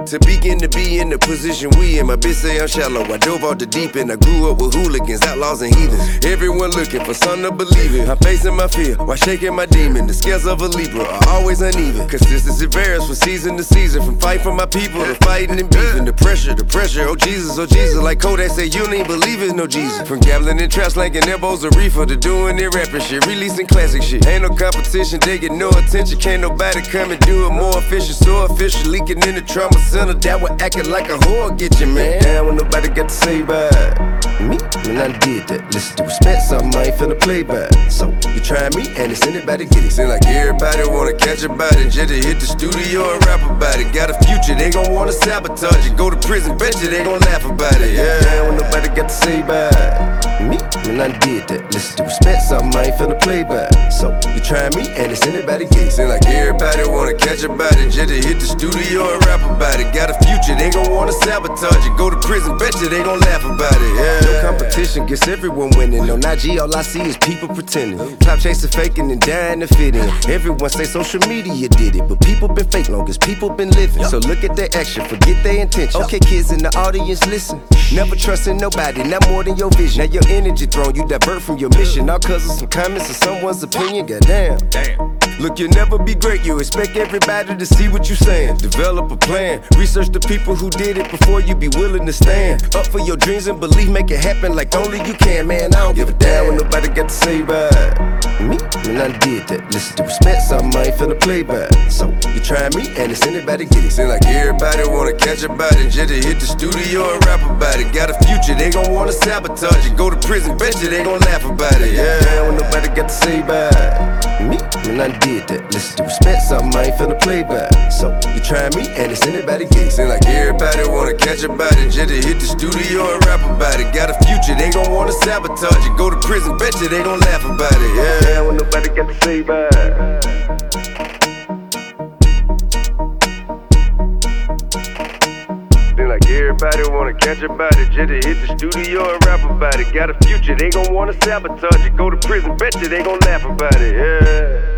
To begin to be in the position we in. My bitch say I'm shallow. I dove off the deep end. I grew up with hooligans, outlaws, and heathens. Everyone looking for something to believe in. I'm facing my fear while shaking my demon. The scales of a Libra are always uneven. Consistency varies from season to season. From fight for my people to fighting and beefing. The pressure, oh Jesus, like Kodak say, you ain't believe it, no Jesus. From gambling and trap slanging elbows to reefer to doing it rapping shit, releasing classic shit. Ain't no competition, they get no attention. Can't nobody come and do it more efficient. So official, leaking in the trauma center. That one acting like a whore get you, man. Damn, when nobody got to say bye. Me, when I did that, listen to respect, something I ain't finna play by. So, you try me, and it's anybody get it. Seem like everybody wanna catch a body, just to hit the studio and rap about it. Got a future, they gon' wanna sabotage it. Go to prison, bet you they gon' laugh about it. Yeah, damn, when nobody got to say bye. Me, when I did that, listen to respect, something I ain't finna play by. So, you try me, and it's anybody get it. Seem like everybody wanna catch a body, just to hit the studio and rap about it. Got a future, they gon' wanna sabotage it. Go to prison, bet you they gon' laugh about it. Yeah. No competition gets everyone winning. On IG, all I see is people pretending. Clout chasing, faking, and dying to fit in. Everyone say social media did it, but people been fake long as people been living. So look at their action, forget their intention. Okay, kids in the audience, listen. Never trusting nobody, not more than your vision. Now your energy thrown, you divert from your mission. All cause of some comments or someone's opinion. Goddamn. Look, you'll never be great, you expect everybody to see what you saying. Develop a plan, research the people who did it before you be willing to stand up for your dreams and believe, make it happen like only you can, man. I don't give a damn when nobody got to say bye. Me, when I did that, listen to respect, something I ain't finna play by. So, you try me, and it's anybody get it. Seem like everybody wanna catch a body, just to hit the studio and rap about it. Got a future, they gon' wanna sabotage it. Go to prison, bet you they gon' laugh about it. Yeah, when nobody got to say bye. Me, when I did that, listen to respect, something I ain't finna play by. So, you try me, and it's anybody get it. Seem like everybody wanna catch a body, just to hit the studio and rap about it. Got a future, they gon' wanna sabotage it. Go to prison, bet you they gon' laugh about it. Yeah, when nobody got to say bye. Like everybody wanna catch a body, just to hit the studio and rap about it. Got a future, they gon' wanna sabotage it. Go to prison, bet you they gon' laugh about it. Yeah.